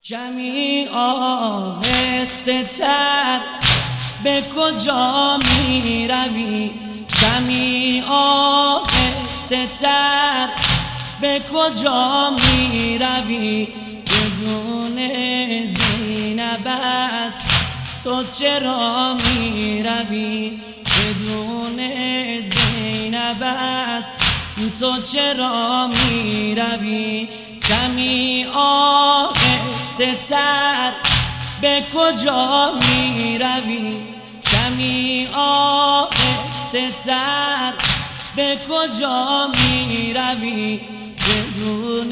کمی آهسته تر به کجا می روی؟ کمی آهسته تر به کجا می روی؟ بدون زینبت تو چرا می روی؟ بدون زینبت تو چرا می روی؟ کمی آهسته تر به کجا می روی؟ کمی آهسته تر به کجا می روی؟ بدون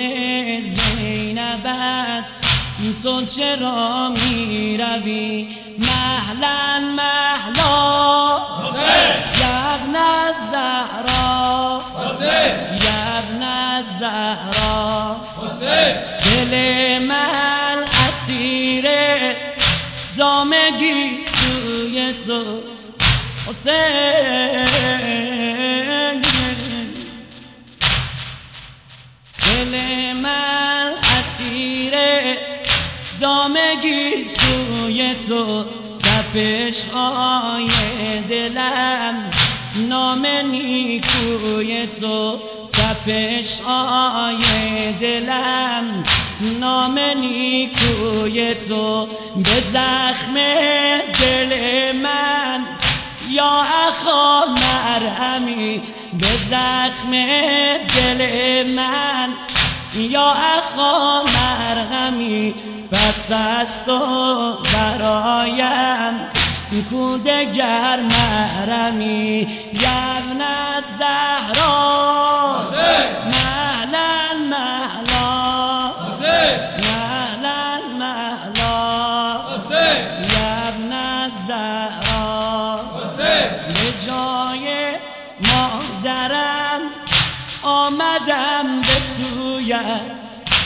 زینبت تو چرا می روی؟ مهلا مهلا یا ابن الزهرا، یا ابن الزهرا، دل من اسیر دام گیسوی تو حسین، دل من اسیر دام گیسوی تو، تپش های دلم نام نیکوی تو، تپش های دلم نام نیکوی تو، به زخم دل من یا اخا مرهمی، به زخم دل من یا اخا مرهمی، پس از تو برایم کو دگر محرمی؟ یا ابن الزهرا مهلا مهلا، مهلا مهلا، یا ابن الزهرا، به جای مادرم آمدم به سویت،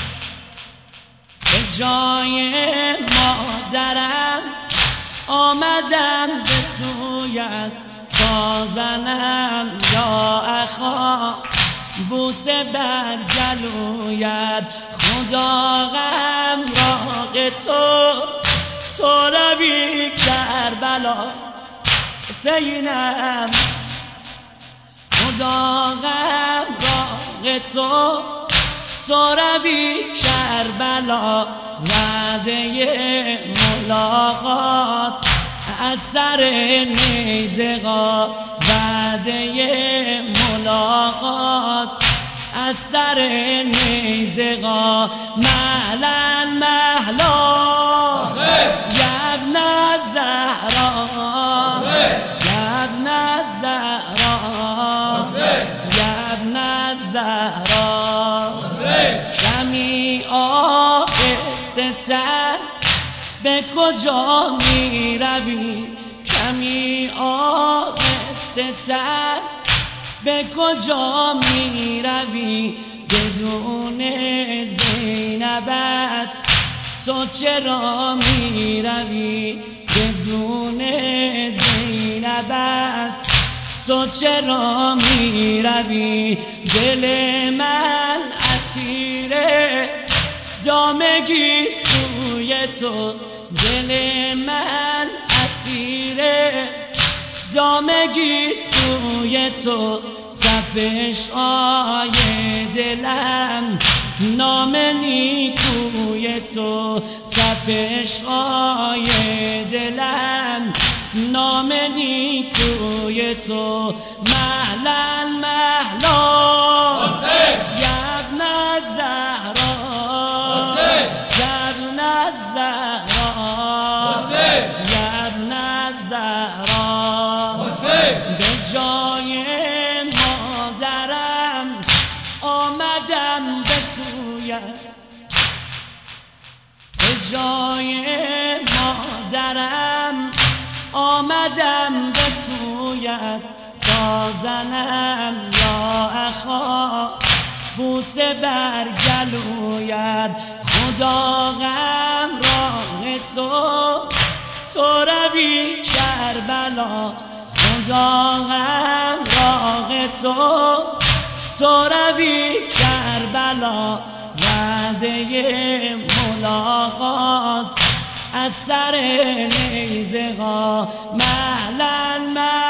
به جای مادرم آمدم به سویت، تا زنم یا اخا بوسه بر گلویت، خدا غمراق تو روی کربلا حسینم، خدا غمراق تو روی کربلا، وعده ملاقات از سر نیزگا، وعده ملاقات از سر نیزگا، مهلا مهلا یا ابن الزهرا، یا ابن الزهرا، یا ابن الزهرا، کمی آهسته تر به کجا می روی؟ کمی آهسته تر به کجا می روی؟ بدون زینبت تو چرا می روی؟ بدون زینبت تو چرا می روی؟ دل من اسیر دام گیسوی تو، دل من اسیر دام گیسوی تو، تپش های دلم نام نیکوی تو، تپش های دلم نام نیکوی تو، مهلا مهلا یا ابن الزهرا، یا ابن الزهرا، یا ابن الزهرا، به جای مادرم آمدم به سویت، به جای مادرم آمدم به سویت، تا زنم یا اخا بوسه بر گلویت، خدا غمراق تو روی کربلا، خدا غمراق تو روی کربلا، وعده ملاقات ملاقات از سر نیزه ها مهلا